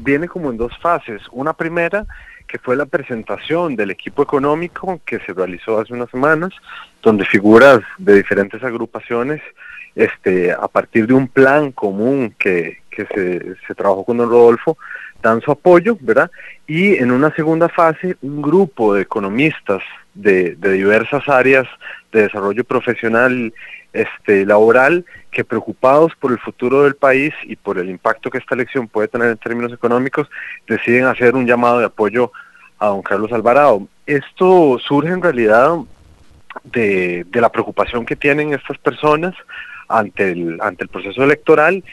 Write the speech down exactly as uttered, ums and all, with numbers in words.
viene como en dos fases. Una primera, que fue la presentación del equipo económico que se realizó hace unas semanas, donde figuras de diferentes agrupaciones, este, a partir de un plan común que, que se, se trabajó con don Rodolfo, dan su apoyo, ¿verdad? Y en una segunda fase, un grupo de economistas de, de diversas áreas de desarrollo profesional, este, laboral, que preocupados por el futuro del país y por el impacto que esta elección puede tener en términos económicos, deciden hacer un llamado de apoyo a don Carlos Alvarado. Esto surge en realidad de, de la preocupación que tienen estas personas ante el, ante el proceso electoral